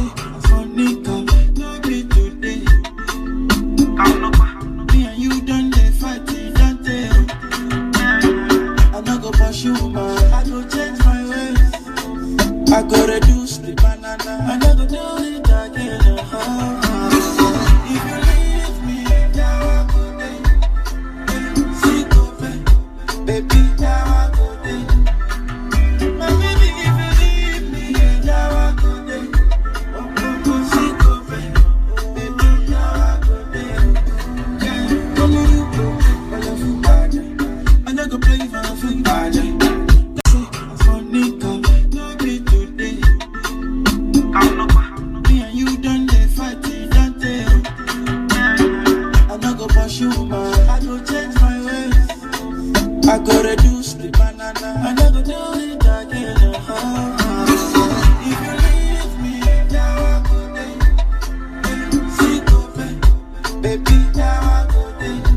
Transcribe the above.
Funny girl, no be today. Me and you done dey fight, don't tell. I no go pursue man, I go change my ways. I go reduce the banana, I no go do it again. If you leave me, now I go day. See go back, baby, now I go day. My baby, if you leave me, now I go day. See go back, baby, now I go day. Come on, you go, I love you, bad. I no go play for a fool, bad. Funny girl, no be today. Me and you done dey fight, don't tell. I no go pursue man, I go change my ways. I go reduce the banana, I no go do it again. If you leave me, now I go day. See go back, baby, now I go day.